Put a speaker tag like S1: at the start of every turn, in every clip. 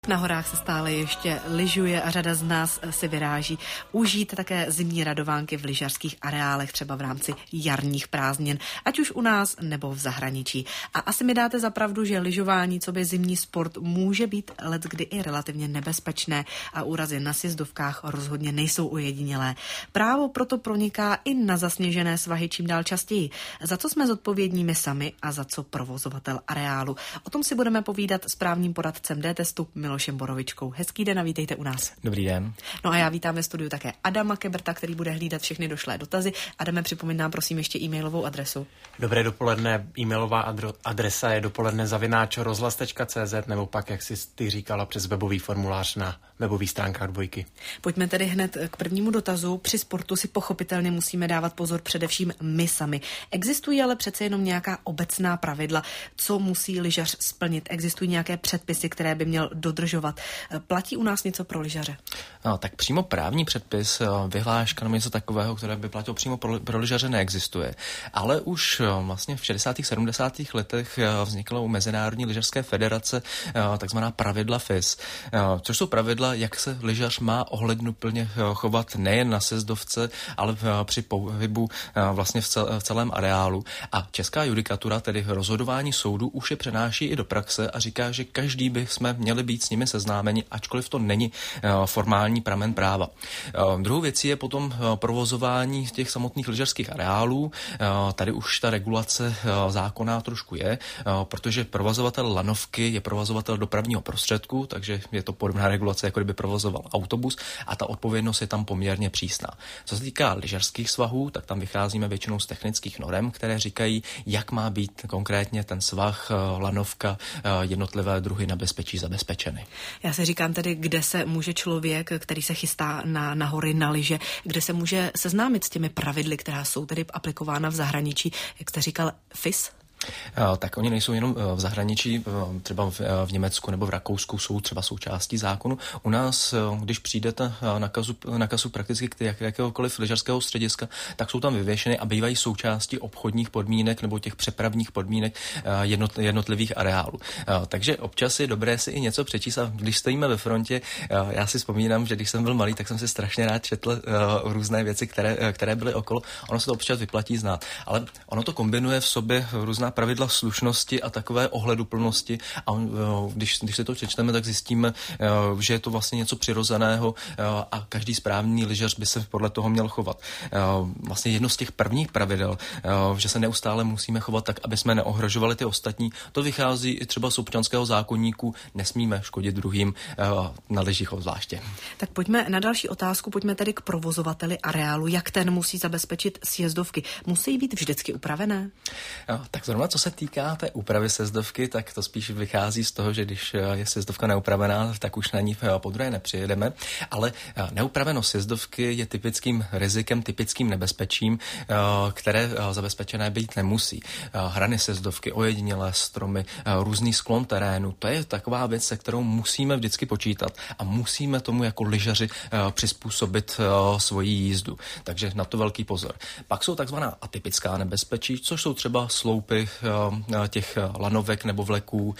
S1: Na horách se stále ještě lyžuje a řada z nás si vyráží užít také zimní radovánky v lyžařských areálech, třeba v rámci jarních prázdnin, ať už u nás nebo v zahraničí. A asi mi dáte za pravdu, že lyžování coby zimní sport může být leckdy i relativně nebezpečné a úrazy na sjezdovkách rozhodně nejsou ojedinělé. Právo proto proniká i na zasněžené svahy čím dál častěji. Za co jsme zodpovědní my sami a za co provozovatel areálu? O tom si budeme povídat s právním poradcem D-testu Milošem Borovičkou. Hezký den a vítejte u nás.
S2: Dobrý den.
S1: No a já vítám ve studiu také Adama Keberta, který bude hlídat všechny došlé dotazy. Adame, připomínám prosím ještě e-mailovou adresu.
S2: Dobré dopoledne, e-mailová adresa je dopoledne@rozhlas.cz nebo pak, jak jsi ty říkala, přes webový formulář na webových stránkách Dvojky.
S1: Pojďme tedy hned k prvnímu dotazu. Při sportu si pochopitelně musíme dávat pozor především my sami. Existují ale přece jenom nějaká obecná pravidla, co musí lyžař splnit? Existují nějaké předpisy, které by měl dodržovat? Platí u nás něco pro lyžaře?
S3: No, tak přímo právní předpis, vyhláška nebo něco takového, které by platilo přímo pro lyžaře, neexistuje. Ale už vlastně v 60. 70. letech vznikla u Mezinárodní lyžařské federace takzvaná pravidla FIS, což jsou pravidla, jak se lyžař má ohleduplně chovat nejen na sjezdovce, ale při pohybu vlastně v celém areálu. A česká judikatura, tedy rozhodování soudu, už je přenáší i do praxe a říká, že každý by jsme měli být s nimi seznámeni, ačkoliv to není formální pramen práva. Druhou věcí je potom provozování těch samotných lyžařských areálů. Tady už ta regulace zákonná trošku je, protože provozovatel lanovky je provozovatel dopravního prostředku, takže je to podobná regulace, jako kdyby provozoval autobus a ta odpovědnost je tam poměrně přísná. Co se týká lyžařských svahů, tak tam vycházíme většinou z technických norem, které říkají, jak má být konkrétně ten svah, lanovka, jednotlivé druhy na bezpečí zabezpečeny.
S1: Já si říkám tedy, kde se může člověk, který se chystá na hory, na lyže, kde se může seznámit s těmi pravidly, která jsou tedy aplikována v zahraničí, jak jste říkal, FIS?
S3: Tak oni nejsou jenom v zahraničí, třeba v Německu nebo v Rakousku jsou třeba součástí zákonu. U nás, když přijdete na kasu prakticky jakéhokoliv lyžařského střediska, tak jsou tam vyvěšeny a bývají součástí obchodních podmínek nebo těch přepravních podmínek jednotlivých areálů. Takže občas je dobré si i něco přečíst a když stojíme ve frontě, já si vzpomínám, že když jsem byl malý, tak jsem si strašně rád četl různé věci, které byly okolo. Ono se to občas vyplatí znát, ale ono to kombinuje v sobě různá pravidla slušnosti a takové ohleduplnosti a když si to přečteme, tak zjistíme, že je to vlastně něco přirozeného a každý správný lyžař by se podle toho měl chovat. Vlastně jedno z těch prvních pravidel, že se neustále musíme chovat tak, aby jsme neohrožovali ty ostatní, to vychází i třeba z občanského zákoníku, nesmíme škodit druhým, na lyžích zvláště.
S1: Tak pojďme na další otázku, pojďme tedy k provozovateli areálu, jak ten musí zabezpečit sjezdovky. Musí být vždycky upravené?
S3: Tak zrovna co se týká té úpravy sjezdovky, tak to spíš vychází z toho, že když je sjezdovka neupravená, tak už na ní podruhé nepřijedeme, ale neupravenost sjezdovky je typickým rizikem, typickým nebezpečím, které zabezpečené být nemusí. Hrany sjezdovky, ojedinělé stromy, různý sklon terénu, to je taková věc, se kterou musíme vždycky počítat a musíme tomu jako lyžaři přizpůsobit svoji jízdu. Takže na to velký pozor. Pak jsou takzvaná atypická nebezpečí, což jsou třeba sloupy těch lanovek nebo vleků,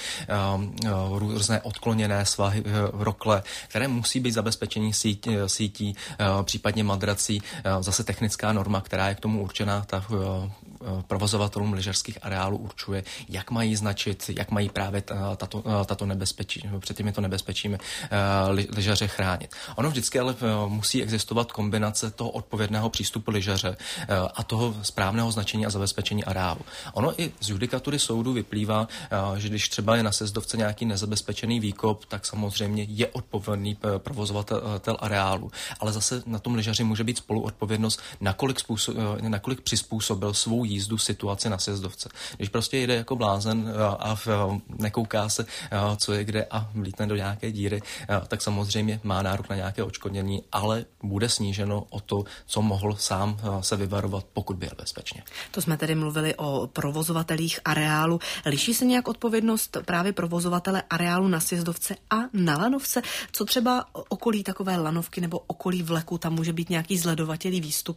S3: různé odkloněné svahy, rokle, které musí být zabezpečení sítí, případně madrací. Zase technická norma, která je k tomu určená, ta provozovatelům lyžařských areálů určuje, jak mají značit, jak mají právě tato nebezpečí, před těmito nebezpečími lyžaře chránit. Ono vždycky ale musí existovat kombinace toho odpovědného přístupu lyžaře a toho správného značení a zabezpečení areálu. Ono i z judikatury soudu vyplývá, že když třeba je na sjezdovce nějaký nezabezpečený výkop, tak samozřejmě je odpovědný provozovatel areálu. Ale zase na tom lyžaři může být spoluodpovědnost, nakolik přizpůsobil svou jízdu situaci na sjezdovce. Když prostě jede jako blázen a nekouká se, co je kde a vlítne do nějaké díry, tak samozřejmě má nárok na nějaké odškodnění, ale bude sníženo o to, co mohl sám se vyvarovat, pokud byl bezpečně.
S1: To jsme tedy mluvili o provozovatelích areálu. Liší se nějak odpovědnost právě provozovatele areálu na sjezdovce a na lanovce? Co třeba okolí takové lanovky nebo okolí vleku, tam může být nějaký zledovatělý výstup?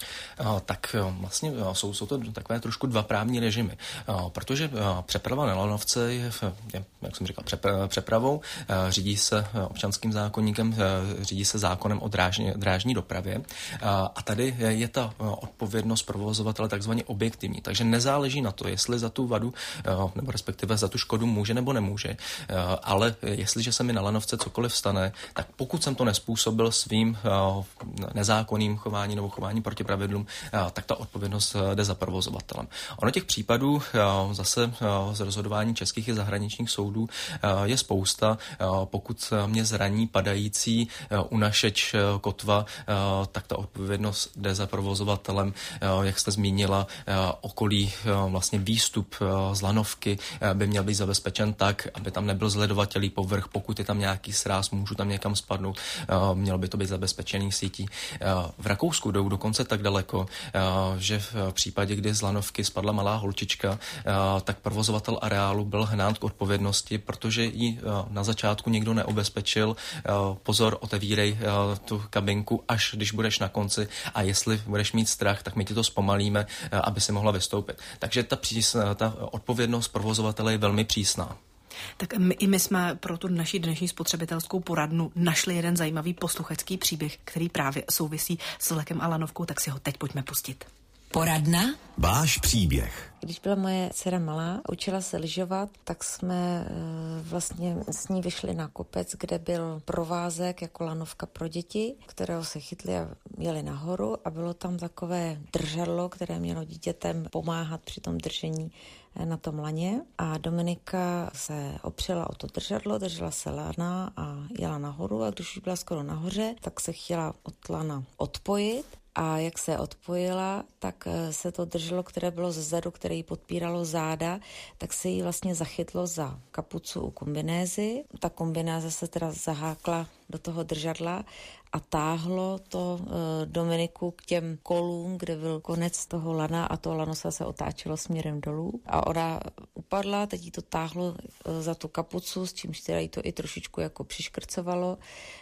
S3: Tak vlastně jsou to takové trošku dva právní režimy, protože přeprava na lanovce je, jak jsem říkal, přepravou, řídí se občanským zákoníkem, řídí se zákonem o drážní dopravě a tady je ta odpovědnost provozovatele takzvaně objektivní, takže nezáleží na to, jestli za tu vadu nebo respektive za tu škodu může nebo nemůže, ale jestliže se mi na lanovce cokoliv stane, tak pokud jsem to nezpůsobil svým nezákonným chováním nebo chováním proti pravidlům, tak ta odpovědnost jde za provozovatelem. Ono těch případů zase z rozhodování českých i zahraničních soudů je spousta. Pokud mě zraní padající unašeč kotva, tak ta odpovědnost jde za provozovatelem. Jak jste zmínila, okolí, vlastně výstup z lanovky by měl být zabezpečen tak, aby tam nebyl zledovatelný povrch. Pokud je tam nějaký sráz, můžu tam někam spadnout, mělo by to být zabezpečený sítí. V Rakousku jdou dokonce tak daleko, že v případě, kdy z lanovky spadla malá holčička, tak provozovatel areálu byl hnán k odpovědnosti, protože ji na začátku nikdo neobezpečil. Pozor, otevírej tu kabinku, až když budeš na konci a jestli budeš mít strach, tak my ti to zpomalíme, aby si mohla vystoupit. Takže ta odpovědnost provozovatele je velmi přísná.
S1: Tak my jsme pro tu naši dnešní spotřebitelskou poradnu našli jeden zajímavý posluchačský příběh, který právě souvisí s vlekem a lanovkou, tak si ho teď pojďme pustit.
S4: Poradna?
S5: Váš příběh.
S6: Když byla moje dcera malá, učila se lyžovat, tak jsme vlastně s ní vyšli na kopec, kde byl provázek jako lanovka pro děti, kterého se chytli a jeli nahoru a bylo tam takové držadlo, které mělo dítětem pomáhat při tom držení na tom laně a Dominika se opřela o to držadlo, držela se lana a jela nahoru a když už byla skoro nahoře, tak se chtěla od lana odpojit. A jak se odpojila, tak se to drželo, které bylo zezadu, které jí podpíralo záda, tak se jí vlastně zachytlo za kapucu u kombinézy. Ta kombinéza se teda zahákla do toho držadla a táhlo to Dominiku k těm kolům, kde byl konec toho lana a to lano se otáčelo směrem dolů. A ona upadla, teď jí to táhlo za tu kapucu, s čímž teda jí to i trošičku jako přiškrcovalo,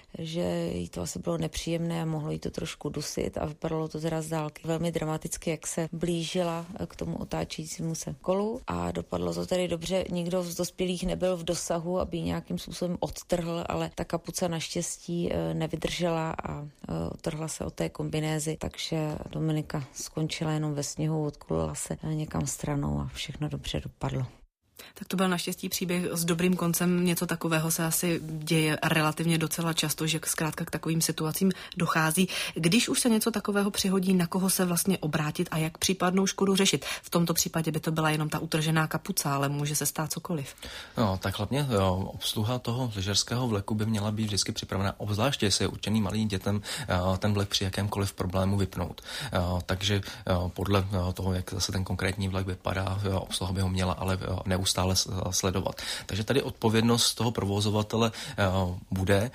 S6: že jí to asi bylo nepříjemné a mohlo jí to trošku dusit a vypadalo to teda z dálky velmi dramaticky, jak se blížila k tomu otáčejícímu se kolu a dopadlo to tedy dobře. Nikdo z dospělých nebyl v dosahu, aby ji nějakým způsobem odtrhl, ale ta kapuca naštěstí nevydržela a odtrhla se od té kombinézy, takže Dominika skončila jenom ve sněhu, odkulila se někam stranou a všechno dobře dopadlo.
S1: Tak to byl naštěstí příběh s dobrým koncem. Něco takového se asi děje relativně docela často, že zkrátka k takovým situacím dochází. Když už se něco takového přihodí, na koho se vlastně obrátit a jak případnou škodu řešit? V tomto případě by to byla jenom ta utržená kapuce, ale může se stát cokoliv.
S3: No, tak hlavně obsluha toho lyžařského vleku by měla být vždycky připravená, obzvláště jestli je určený malým dětem ten vlek při jakémkoliv problému vypnout. Takže podle toho, jak zase ten konkrétní vlek vypadá, obsluha by ho měla ale neustále sledovat. Takže tady odpovědnost toho provozovatele bude,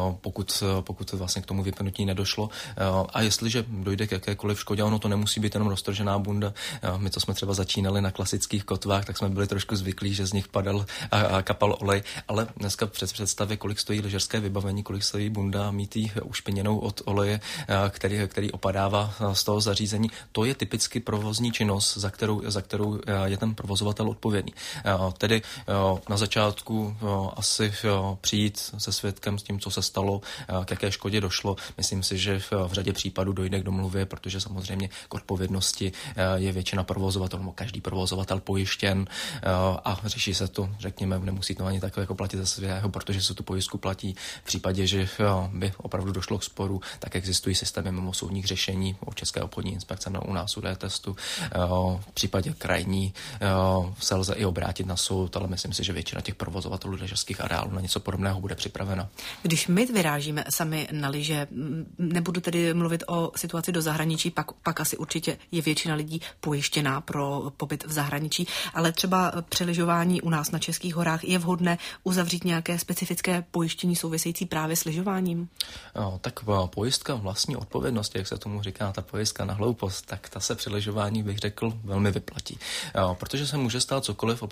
S3: pokud vlastně k tomu vypnutí nedošlo. A jestliže dojde k jakékoliv škodě, ono to nemusí být jenom roztržená bunda. My, co jsme třeba začínali na klasických kotvách, tak jsme byli trošku zvyklí, že z nich padal a kapal olej, ale dneska představě, kolik stojí lyžařské vybavení, kolik stojí bunda, mít ji ušpiněnou od oleje, který opadává z toho zařízení, to je typicky provozní činnost, za kterou je ten provozovatel odpovědný. Tedy na začátku asi přijít se svědkem s tím, co se stalo, k jaké škodě došlo. Myslím si, že v řadě případů dojde k domluvě, protože samozřejmě k odpovědnosti je většina provozovatelů, každý provozovatel pojištěn a řeší se to, řekněme, nemusí to ani takhle jako platit ze svého, protože se tu pojistku platí. V případě, že by opravdu došlo k sporu, tak existují systémy mimosoudních řešení u České obchodní inspekce u nás u D-testu. V případě krajní se lze i obrátit na soud, ale myslím si, že většina těch provozovatelů lyžařských areálů na něco podobného bude připravena.
S1: Když my vyrážíme sami na lyže, nebudu tedy mluvit o situaci do zahraničí, pak asi určitě je většina lidí pojištěná pro pobyt v zahraničí, ale třeba při lyžování u nás na Českých horách je vhodné uzavřít nějaké specifické pojištění související právě s lyžováním?
S3: Tak pojistka vlastní odpovědnosti, jak se tomu říká, ta pojistka na hloupost, tak ta se při lyžování, bych řekl, velmi vyplatí. Protože se může stát cokoliv,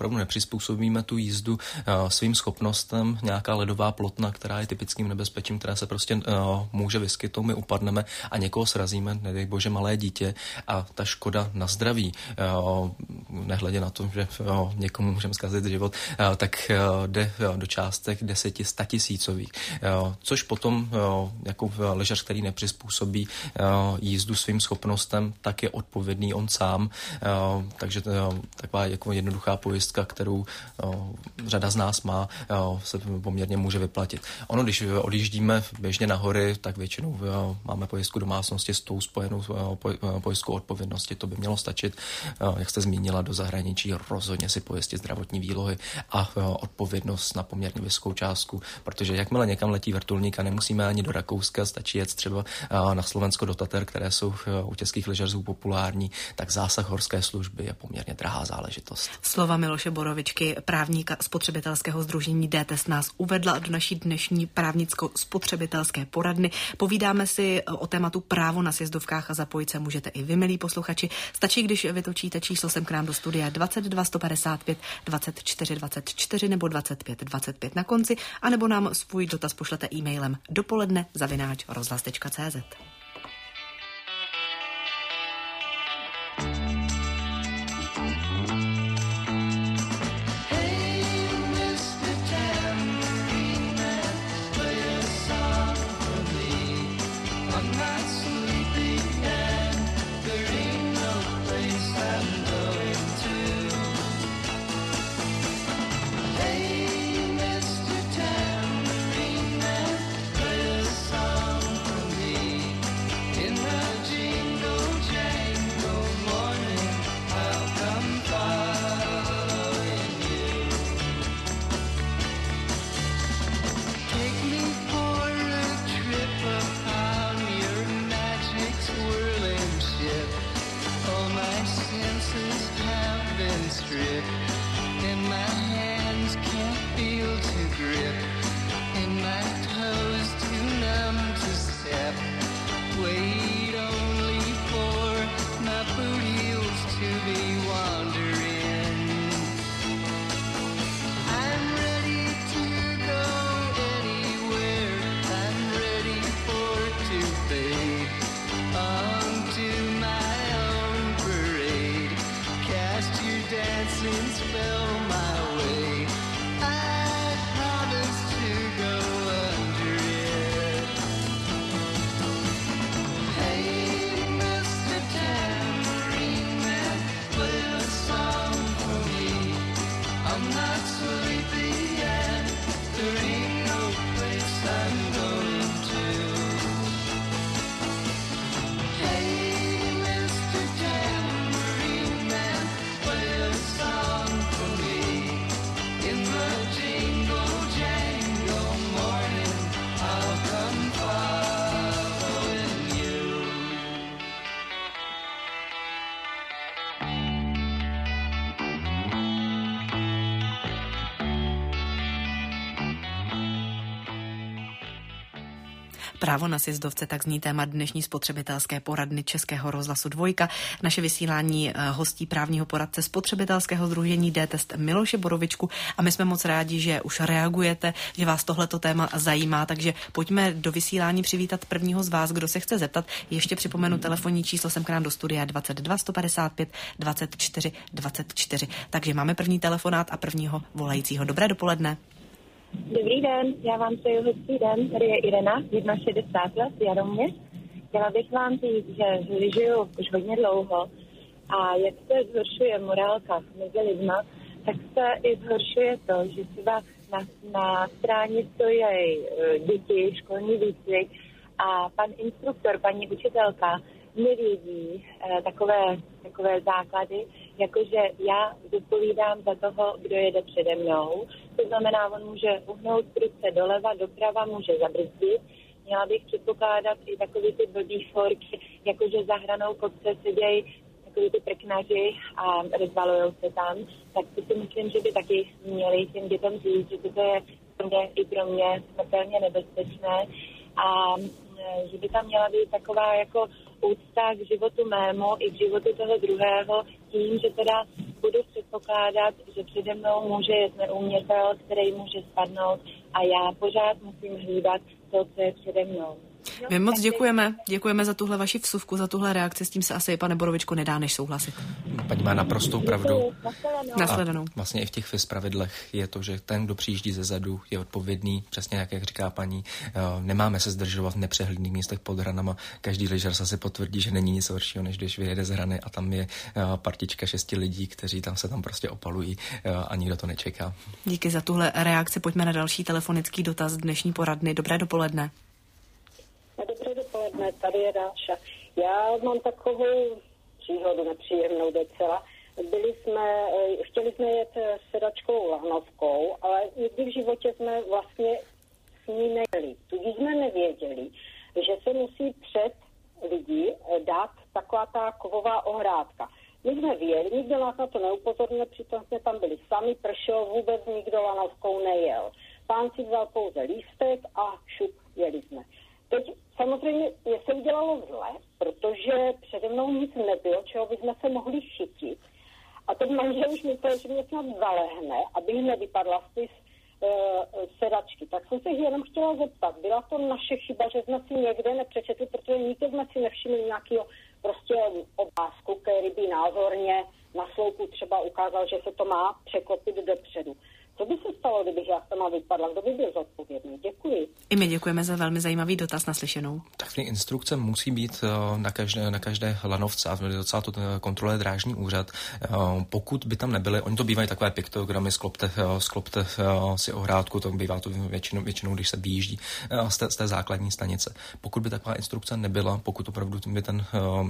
S3: opravdu nepřizpůsobíme tu jízdu svým schopnostem, nějaká ledová plotna, která je typickým nebezpečím, která se prostě může vyskytnout, my upadneme a někoho srazíme, nedej bože malé dítě, a ta škoda na zdraví, nehledě na to, že někomu můžeme zkazit život, tak jde do částek 10-100 tisícových. Což potom jako lyžař, který nepřizpůsobí jízdu svým schopnostem, tak je odpovědný on sám. Takže taková jako jednoduchá pojistka, kterou řada z nás má, se poměrně může vyplatit. Ono, když odjíždíme běžně na hory, tak většinou máme pojistku domácnosti s tou spojenou pojistkou odpovědnosti. To by mělo stačit, jak jste zmínila, do zahraničí rozhodně si pojistit zdravotní výlohy a odpovědnost na poměrně vysokou částku, protože jakmile někam letí vrtulník a nemusíme ani do Rakouska, stačí jet třeba na Slovensko do Tater, které jsou u českých lyžařů populární, tak zásah horské služby je poměrně drahá záležitost.
S1: Slova Miloše Borovičky, právníka spotřebitelského sdružení D-Test, nás uvedla do naší dnešní právnicko-spotřebitelské poradny. Povídáme si o tématu právo na sjezdovkách a zapojit se můžete i vy, milí posluchači. Stačí, když vytočíte číslo sem k nám do studia 22 155 24 24 nebo 25 25 na konci, anebo nám svůj dotaz pošlete e-mailem dopoledne@rozhlas.cz. Právo na sjezdovce, tak zní téma dnešní spotřebitelské poradny Českého rozhlasu Dvojka. Naše vysílání hostí právního poradce spotřebitelského sdružení D-Test Miloše Borovičku a my jsme moc rádi, že už reagujete, že vás tohleto téma zajímá, takže pojďme do vysílání přivítat prvního z vás, kdo se chce zeptat. Ještě připomenu telefonní číslo sem k nám do studia 22 155 24 24. Takže máme první telefonát a prvního volajícího. Dobré dopoledne.
S4: Dobrý den, já vám přeju hezký den, tady je Irena, 61 let, Jaromír. Chtěla bych vám říct, že lyžuju už hodně dlouho a jak se zhoršuje morálka mezi lidma, tak se i zhoršuje to, že třeba na stráně stojí děti, školní výcvik a pan instruktor, paní učitelka nevědí takové základy, jakože já zodpovídám za toho, kdo jede přede mnou. To znamená, on může uhnout prudce doleva, doprava, může zabrzdit. Měla bych předpokládat i takový ty blbý forky, jakože za hranou kopce sedějí takový ty prknaři a rozvalujou se tam. Tak to si myslím, že by taky měli těm dětem říct, že to je i pro mě smrtelně nebezpečné a že by tam měla být taková jako úcta k životu mému i k životu toho druhého tím, že teda budu předpokládat, že přede mnou může jet neumětel, který může spadnout a já pořád musím hlídat to, co je přede mnou.
S1: My moc děkujeme za tuhle vaši vsuvku, za tuhle reakci, s tím se asi, pane Borovičko, nedá než souhlasit.
S3: Paní má naprostou pravdu.
S1: Nashledanou.
S3: Vlastně i v těch pravidlech je to, že ten, kdo přijíždí ze zadu, je odpovědný, přesně jak říká paní. Nemáme se zdržovat v nepřehledných místech pod hranama. Každý lyžař se potvrdí, že není nic horšího, než když vyjede z hrany a tam je partička 6 lidí, kteří se tam prostě opalují a nikdo to nečeká.
S1: Díky za tuhle reakci. Pojďme na další telefonický dotaz dnešní poradny. Dobré dopoledne.
S7: Dobré dopoledne, tady je Dáša. Já mám takovou příhodu nepříjemnou docela. Chtěli jsme jet sedačkou lahnovkou, ale nikdy v životě jsme vlastně s ní nejeli. Tudíž jsme nevěděli, že se musí před lidi dát taková ta kovová ohrádka. My jsme vyjeli, nikdo nás na to neupozornil, přitom jsme tam byli sami, pršelo, vůbec nikdo lanovkou nejel. Pán si vzal pouze lístek a šup, jeli jsme. Teď samozřejmě mě se udělalo zle, protože přede mnou nic nebylo, čeho bychom se mohli chytit. A teď manžel už myslel, že mě snad zalehne, abych nevypadla z té sedačky. Tak jsem se jenom chtěla zeptat, byla to naše chyba, že jsme si někde nepřečetli, protože nikdo jsme si nevšimli nějakého prostě obrázku, který by názorně na sloupu třeba ukázal, že se to má překlopit dopředu. Co by se stalo, kdybych já sama vypadla? Kdo by byl zodpovědný? Děkuji.
S1: I my děkujeme za velmi zajímavý dotaz, naslyšenou.
S3: Tak ty instrukce musí být na každé lanovce a docela to kontroluje drážní úřad. Pokud by tam nebyly, oni to bývají takové piktogramy, sklopte si ohrádku, to bývá to většinou, když se vyjíždí z té základní stanice. Pokud by taková instrukce nebyla, pokud opravdu by ten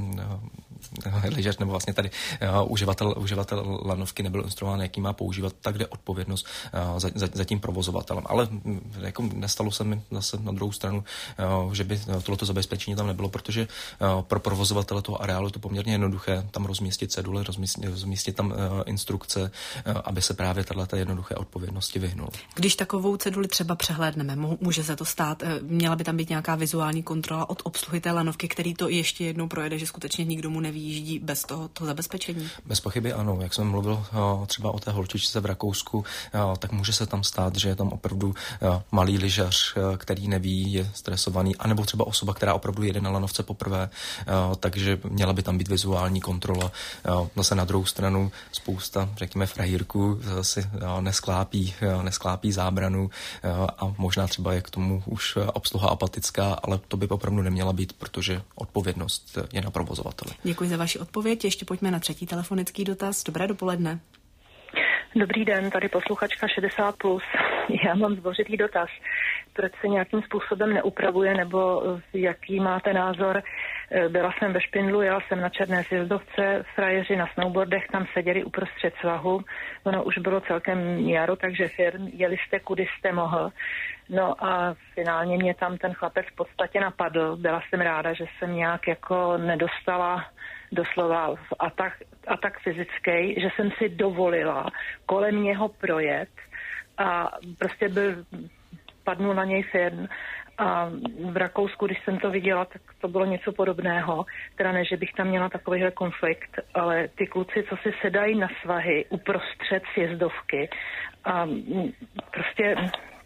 S3: lyžař nebo vlastně tady uživatel lanovky nebyl instruován, jaký má používat, tak jde odpovědnost za tím provozovatelem. Ale jako nestalo se mi zase na druhou stranu, že by tohleto zabezpečení tam nebylo, protože pro provozovatele toho areálu je to poměrně jednoduché, tam rozmístit cedule, rozmístit tam instrukce, aby se právě tato jednoduché odpovědnosti vyhnul.
S1: Když takovou ceduli třeba přehlédneme, může se to stát, měla by tam být nějaká vizuální kontrola od obsluhy té lanovky, který to ještě jednou projede, že skutečně nikdo mu nevyjíždí bez toho zabezpečení? Bez
S3: pochyby ano, jak jsem mluvil třeba o té holčičce v Rakousku, tak může se tam stát, že je tam opravdu malý lyžař, který neví, je stresovaný, anebo třeba osoba, která opravdu jede na lanovce poprvé, takže měla by tam být vizuální kontrola. Zase na druhou stranu spousta, řekněme, frajírků si nesklápí zábranu a možná třeba je k tomu už obsluha apatická, ale to by opravdu neměla být, protože odpovědnost je na provozovateli.
S1: Děkuji za vaši odpověď. Ještě pojďme na třetí telefonický dotaz. Dobré dopoledne.
S8: Dobrý den, tady posluchačka 60+. Já mám zdvořilý dotaz. Proč se nějakým způsobem neupravuje, nebo jaký máte názor? Byla jsem ve Špindlu, jela jsem na černé sjezdovce, frajeři na snowboardech tam seděli uprostřed svahu. Ono už bylo celkem jaro, takže firm, jeli jste, kudy jste mohl. No a finálně mě tam ten chlapec v podstatě napadl. Byla jsem ráda, že jsem nějak jako nedostala doslova v atak fyzický, že jsem si dovolila kolem něho projet a prostě padnul na něj firm. A v Rakousku, když jsem to viděla, tak to bylo něco podobného. Teda ne, že bych tam měla takovýhle konflikt, ale ty kluci, co si sedají na svahy uprostřed sjezdovky a prostě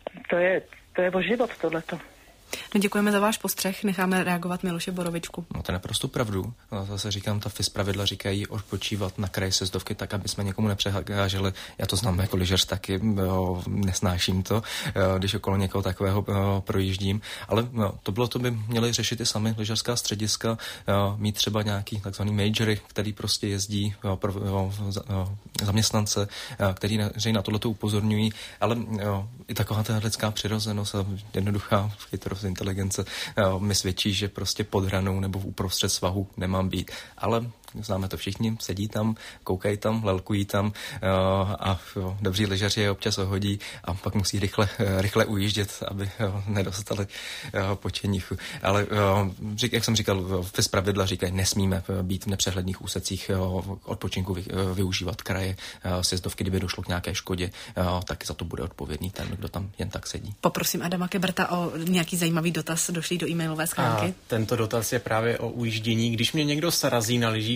S8: to je o život tohleto.
S1: No, děkujeme za váš postřeh, necháme reagovat Miloše Borovičku.
S3: No to je naprosto pravdu. Zase říkám, ta FIS pravidla říkají odpočívat na kraji sjezdovky tak, aby jsme někomu nepřeháželi. Já to znám jako lyžař taky, nesnáším to, když okolo někoho takového projíždím, ale to by měli řešit i sami lyžařská střediska, mít třeba nějaký takzvaný majory, který prostě jezdí pro zaměstnance, který na tohleto upozorňují, ale i taková ta lidská přirozenost a jednoduchá inteligence mi svědčí, že prostě pod hranou nebo uprostřed svahu nemám být. Ale známe to všichni, sedí tam, koukají tam, lelkují tam a dobří lyžaři je občas ohodí a pak musí rychle ujíždět, aby nedostali po čenichu. Ale jak jsem říkal, FIS pravidla říkají, nesmíme být v nepřehledných úsecích odpočinku využívat kraje sjezdovky, kdyby došlo k nějaké škodě, tak za to bude odpovědný ten, kdo tam jen tak sedí.
S1: Poprosím Adama Keberta o nějaký zajímavý dotaz, došlý do e-mailové schránky.
S2: Tento dotaz je právě o ujíždění. Když mě někdo srazí na lyžích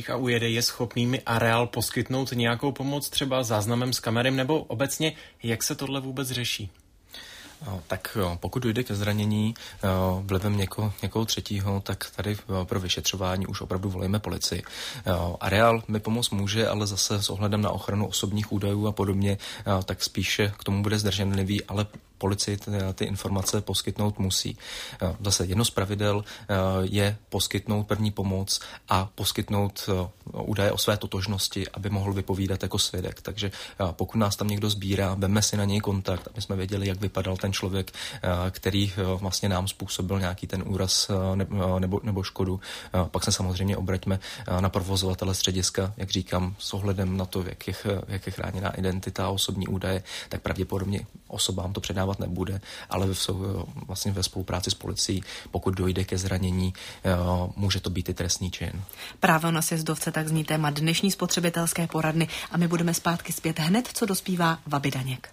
S2: sjezdových a ujede, je schopný mi areál poskytnout nějakou pomoc, třeba záznamem z kamery, nebo obecně, jak se tohle vůbec řeší?
S3: Tak pokud dojde ke zranění vlivem někoho třetího, tak tady pro vyšetřování už opravdu volejme policii. Areál mi pomoct může, ale zase s ohledem na ochranu osobních údajů a podobně, tak spíše k tomu bude zdrženlivý, ale policii ty informace poskytnout musí. Zase jedno z pravidel je poskytnout první pomoc a poskytnout údaje o své totožnosti, aby mohl vypovídat jako svědek. Takže pokud nás tam někdo sbírá, veme si na něj kontakt, aby jsme věděli, jak vypadal ten člověk, který vlastně nám způsobil nějaký ten úraz nebo škodu. Pak se samozřejmě obraťme na provozovatele střediska, jak říkám, s ohledem na to, jak je chráněná identita a osobní údaje, tak pravděpodobně osobám to předávat nebude, ale vlastně ve spolupráci s policií, pokud dojde ke zranění, může to být i trestný čin.
S1: Právo na sjezdovce, tak zní téma dnešní spotřebitelské poradny a my budeme zpátky zpět hned, co dospívá Vaby Daněk.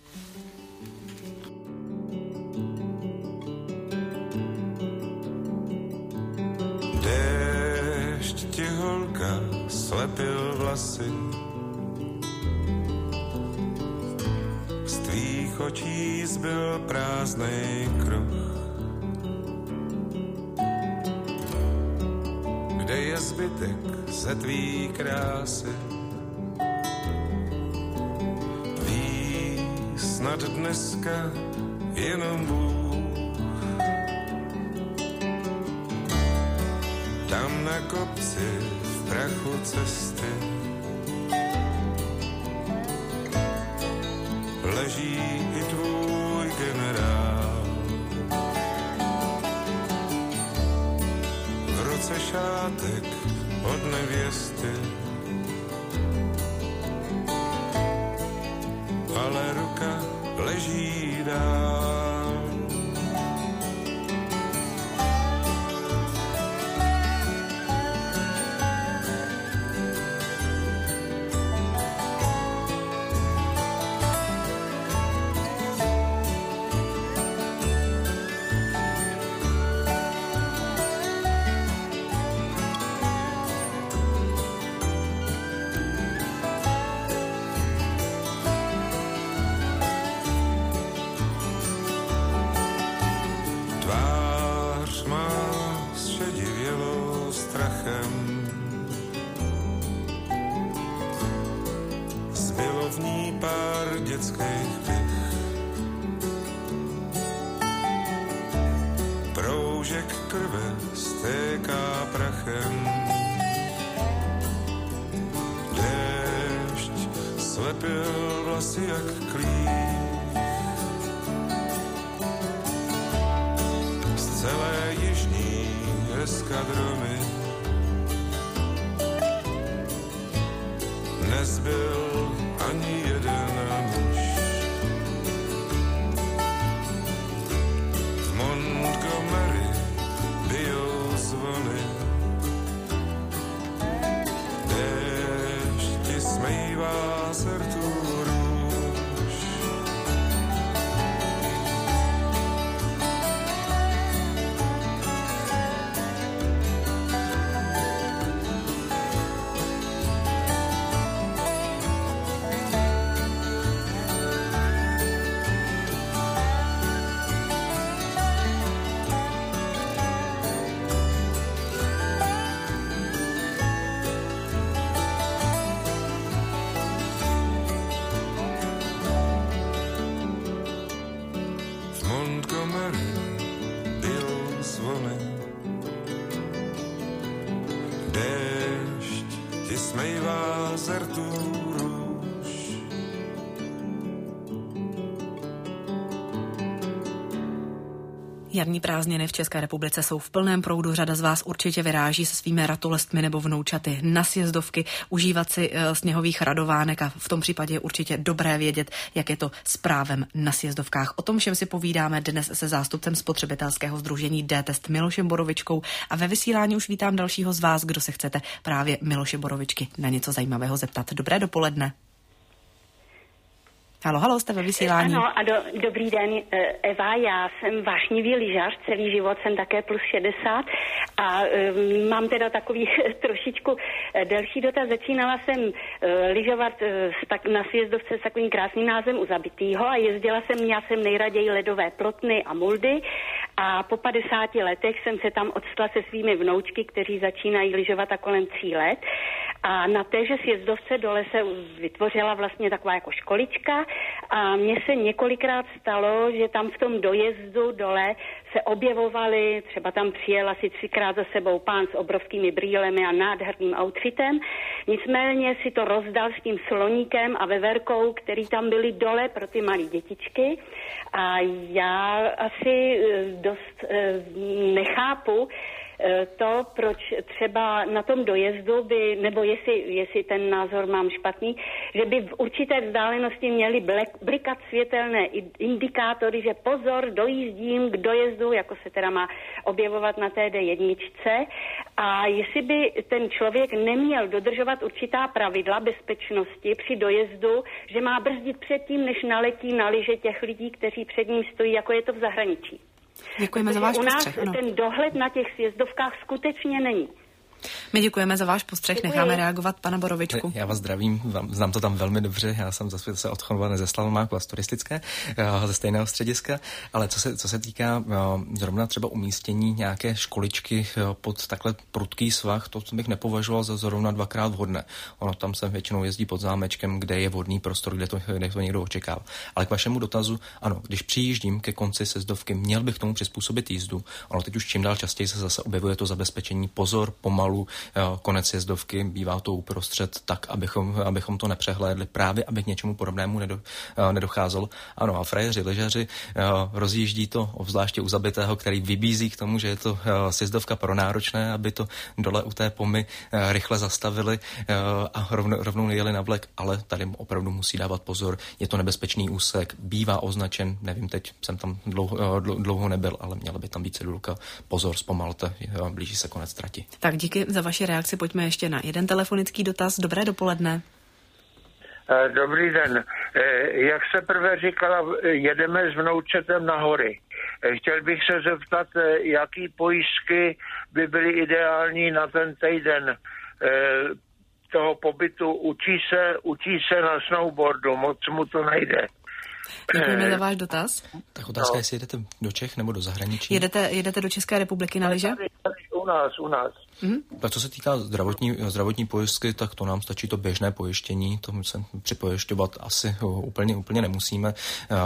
S9: Déšť ti holka slepil vlasy, z tvých očí zbyl prázdnej kruh. Kde je zbytek ze tvý krásy? Ví snad dneska jenom Bůh. Tam na kopci v prachu cesty leží i tvůj generál. V ruce šátek od nevěsty, ale ruka leží dál.
S1: Jarní prázdniny v České republice jsou v plném proudu. Řada z vás určitě vyráží se svými ratolestmi nebo vnoučaty na sjezdovky, užívat si sněhových radovánek a v tom případě je určitě dobré vědět, jak je to s právem na sjezdovkách. O tom všem si povídáme dnes se zástupcem spotřebitelského sdružení D-Test Milošem Borovičkou a ve vysílání už vítám dalšího z vás, kdo se chcete právě Miloše Borovičky na něco zajímavého zeptat. Dobré dopoledne. Halo, jste ve vysílání.
S10: Ano, a dobrý den, Eva, já jsem vášnivý lyžař, celý život jsem také plus 60 a mám teda takový trošičku delší dotaz. Začínala jsem lyžovat na sjezdovce s takovým krásným názvem U Zabitýho a měla jsem nejraději ledové plotny a muldy a po 50 letech jsem se tam odstla se svými vnoučky, kteří začínají lyžovat a kolem 3 let. A na téže sjezdovce dole se vytvořila vlastně taková jako školička a mně se několikrát stalo, že tam v tom dojezdu dole se objevovali, třeba tam přijel asi 3krát za sebou pán s obrovskými brýlemi a nádherným outfitem, nicméně si to rozdal s tím sloníkem a veverkou, který tam byli dole pro ty malé dětičky a já asi dost nechápu, to, proč třeba na tom dojezdu by, nebo jestli ten názor mám špatný, že by v určité vzdálenosti měly blikat světelné indikátory, že pozor, dojíždím k dojezdu, jako se teda má objevovat na té D1, a jestli by ten člověk neměl dodržovat určitá pravidla bezpečnosti při dojezdu, že má brzdit předtím, než naletí na lyže těch lidí, kteří před ním stojí, jako je to v zahraničí.
S1: Děkujeme za váš postřeh.
S10: U nás ten dohled na těch sjezdovkách skutečně není.
S1: My děkujeme za váš postřeh, necháme reagovat pana Borovičku.
S3: Já vás zdravím, znám to tam velmi dobře, já jsem zase odchovaný ze Slavomáku a z turistické, ze stejného střediska, ale co se týká zrovna třeba umístění nějaké školičky pod takhle prudký svah, to bych nepovažoval za zrovna 2krát vhodné. Ono tam se většinou jezdí pod zámečkem, kde je vhodný prostor, kde to někdo očekává. Ale k vašemu dotazu, ano, když přijíždím ke konci sjezdovky, měl bych tomu přizpůsobit jízdu. Ono teď už čím dál častěji se zase objevuje to zabezpečení, pozor, pomalu, konec sjezdovky, bývá to uprostřed tak, abychom to nepřehlédli, právě aby k něčemu podobnému nedocházelo. Ano, a frajeři, lyžaři rozjíždí to, obzvláště u Zabitého, který vybízí k tomu, že je to sjezdovka pro náročné, aby to dole u té pomy rychle zastavili a rovnou jeli na vlek, ale tady opravdu musí dávat pozor. Je to nebezpečný úsek, bývá označen, nevím, teď jsem tam dlouho nebyl, ale měla by tam být cedulka, pozor, zpomalte, blíží se konec trati.
S1: Tak díky za vaši reakci, pojďme ještě na jeden telefonický dotaz. Dobré dopoledne.
S11: Dobrý den. Jak se prvé říkala, jedeme s vnoučetem na hory. Chtěl bych se zeptat, jaký pojistky by byly ideální na ten týden toho pobytu. Učí se na snowboardu, moc mu to nejde.
S1: Děkujeme za váš dotaz.
S3: Tak otázka, jestli jedete do Čech nebo do zahraničí?
S1: Jedete do České republiky na lyže?
S11: U nás.
S3: A co se týká zdravotní pojistky, tak to nám stačí to běžné pojištění, to se připojišťovat asi úplně nemusíme.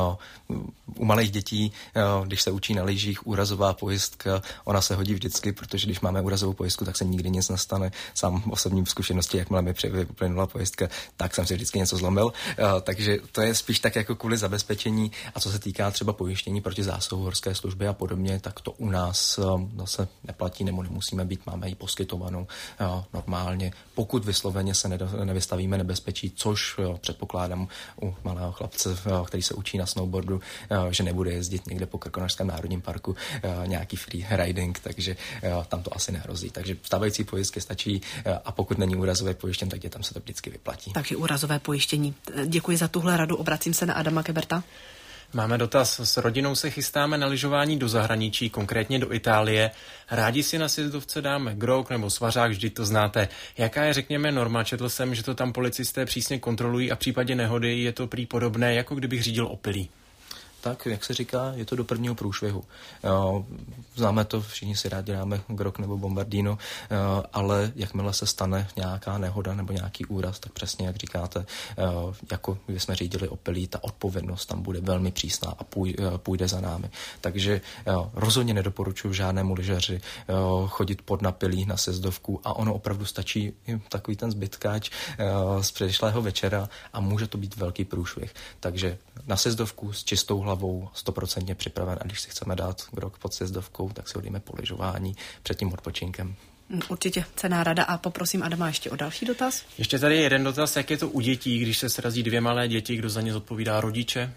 S3: U malých dětí, když se učí na lyžích, úrazová pojistka, ona se hodí vždycky, protože když máme úrazovou pojistku, tak se nikdy nic nestane. Sám osobní zkušenosti, jakmile mi uplynula pojistka, tak jsem si vždycky něco zlomil. Takže to je spíš tak jako kvůli zabezpečení. A co se týká třeba pojištění proti zásahu horské služby a podobně, tak to u nás zase neplatí nebo nemusíme být, máme ji poskytovanou normálně. Pokud vysloveně se nevystavíme nebezpečí, což předpokládám u malého chlapce, který se učí na snowboardu, že nebude jezdit někde po Krkonošském národním parku nějaký free riding, takže tam to asi nehrozí. Takže stávající pojistky stačí a pokud není úrazové pojištění, tak dětem se to vždycky vyplatí.
S1: Takže úrazové pojištění. Děkuji za tuhle radu, obracím se na Adama Keberta.
S2: Máme dotaz. S rodinou se chystáme na lyžování do zahraničí, konkrétně do Itálie. Rádi si na sjezdovce dáme grok nebo svařák, vždy to znáte. Jaká je, řekněme, norma? Četl jsem, že to tam policisté přísně kontrolují a v případě nehody je to prý podobné, jako kdybych řídil opilý.
S3: Tak, jak se říká, je to do prvního průšvihu. Známe to, všichni si rádi dáme grok nebo bombardino, ale jakmile se stane nějaká nehoda nebo nějaký úraz, tak přesně jak říkáte, jako když jsme řídili opilí, ta odpovědnost tam bude velmi přísná a půjde za námi. Takže rozhodně nedoporučuji žádnému lyžaři chodit pod napilí na sjezdovku a ono opravdu stačí takový ten zbytkáč z předešlého večera a může to být velký průšvih. Takže na sjezdovku s čistou hlavou 100% připraven a když si chceme dát krok pod sjezdovkou, tak si hodíme po lyžování před tím odpočinkem.
S1: Určitě cenná rada a poprosím Adama ještě o další dotaz.
S2: Ještě tady jeden dotaz, jak je to u dětí, když se srazí 2 malé děti, kdo za ně zodpovídá, rodiče?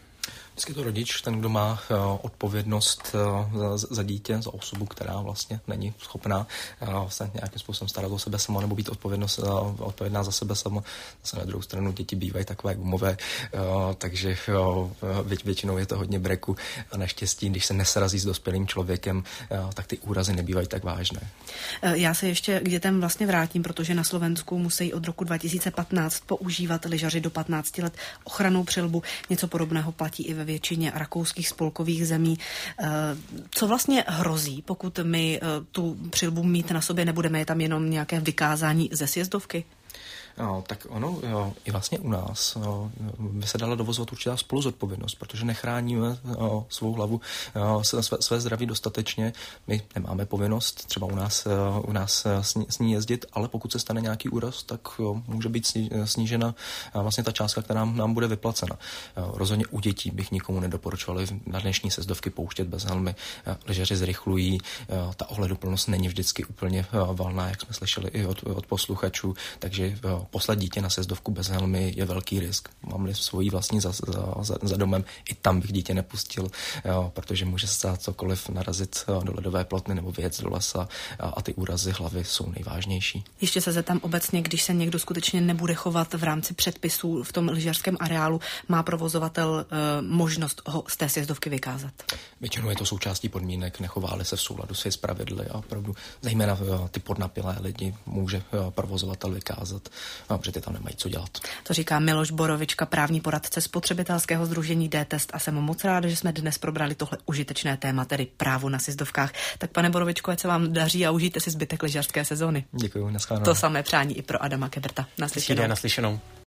S3: Vždycky to rodič, ten, kdo má odpovědnost za dítě, za osobu, která vlastně není schopná se nějakým způsobem starat o sebe sama nebo být odpovědná za sebe sama. Zase na druhou stranu děti bývají takové gumové, takže většinou je to hodně breku a naštěstí, když se nesrazí s dospělým člověkem, tak ty úrazy nebývají tak vážné.
S1: Já se ještě k dětem vlastně vrátím, protože na Slovensku musí od roku 2015 používat lyžaři do 15 let ochrannou přilbu. Něco podobného platí i ve většině rakouských spolkových zemí. Co vlastně hrozí, pokud my tu přilbu mít na sobě nebudeme? Je tam jenom nějaké vykázání ze sjezdovky?
S3: Tak ono, i vlastně u nás by se dala dovozovat určitá spoluzodpovědnost, protože nechráníme svou hlavu, své zdraví dostatečně. My nemáme povinnost třeba u nás s ní jezdit, ale pokud se stane nějaký úraz, tak může být snížena vlastně ta částka, která nám bude vyplacena. Rozhodně u dětí bych nikomu nedoporučoval na dnešní sjezdovky pouštět bez helmy. Lyžaři zrychlují, ta ohleduplnost není vždycky úplně valná, jak jsme slyšeli i od posluchačů, takže poslat dítě na sjezdovku bez helmy je velký risk. Mám-li svojí vlastní za domem, i tam bych dítě nepustil, protože může se stát cokoliv, narazit do ledové plotny nebo vyjet do lesa a ty úrazy hlavy jsou nejvážnější.
S1: Ještě se zeptám obecně, když se někdo skutečně nebude chovat v rámci předpisů v tom lyžařském areálu, má provozovatel možnost ho z té sjezdovky vykázat?
S3: Většinou je to součástí podmínek, nechová-li se v souladu s pravidly a opravdu zejména ty podnapilé lidi může provozovatel vykázat, protože ty tam nemají co dělat.
S1: To říká Miloš Borovička, právní poradce spotřebitelského sdružení D-Test, a jsem moc ráda, že jsme dnes probrali tohle užitečné téma, tedy právo na sjezdovkách. Tak pane Borovičko, ať se vám daří a užijte si zbytek lyžařské sezóny.
S3: Děkuji, naschledanou.
S1: To samé přání i pro Adama Keberta. Naslyšenou.
S2: Naslyšenou.